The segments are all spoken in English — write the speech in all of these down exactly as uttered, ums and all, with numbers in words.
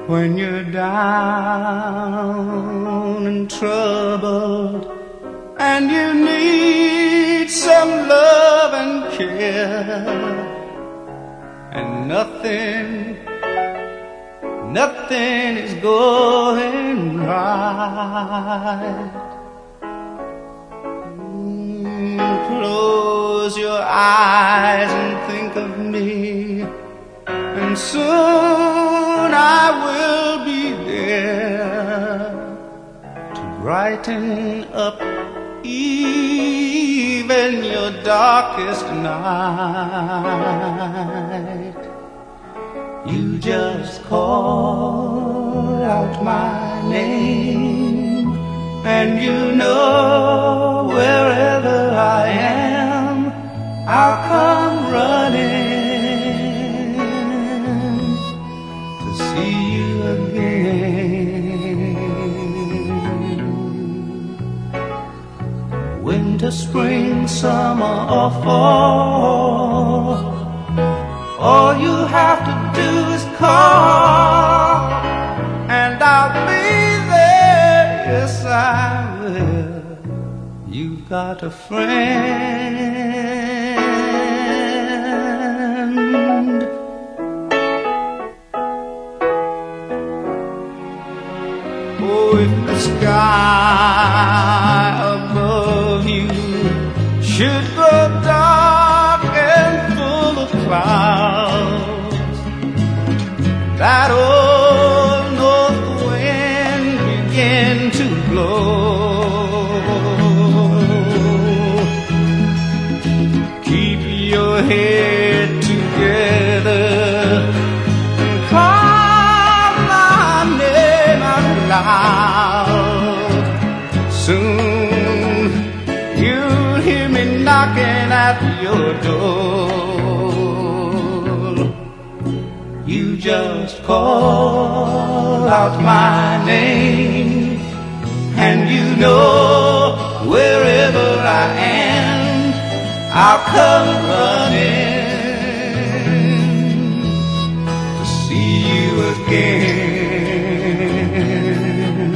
when you're down and troubled and you need some love and care, and nothing, nothing is going right. Mm, close your eyes and think of me, and soon I will be there to brighten up even your darkest night. You just call out my name, and you know wherever I am, I'll come running to see you again. Winter, spring, summer, or fall, all you have to do is call, and I'll be there, yes I will. You've got a friend. Oh, if the sky above you should go dark and full of clouds, that old north wind begin to blow, keep your head together and call my name out loud. Soon you'll hear me knocking at your door. You just call out my name, and you know wherever I am, I'll come running to see you again.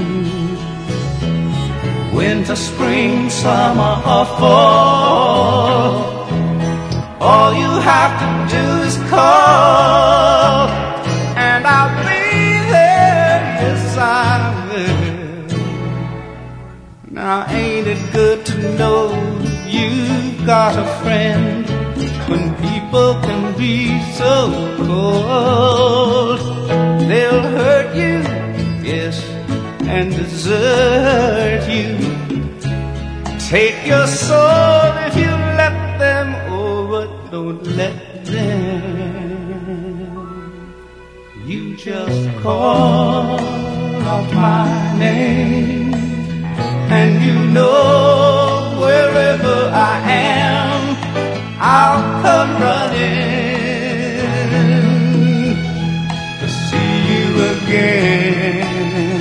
Winter, spring, summer, or fall, all you have to do is call, and I'll be there, yes I will. Now ain't it good to know you've got a friend, when people can be so cold? They'll hurt you, yes, and desert you, take your soul if you let them, oh, but don't let them. You just call out my name, and you know wherever I am, I'll come running to see you again.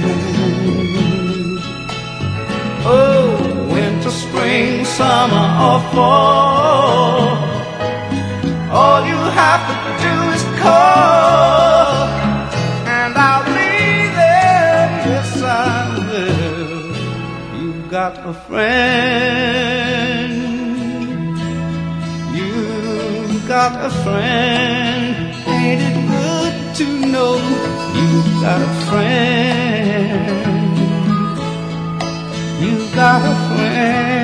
Oh, winter, spring, summer, or fall, all you have to do is call, and I'll be there, yes I will. You've got a friend, you've got a friend. Ain't it good to know you've got a friend? You've got a friend.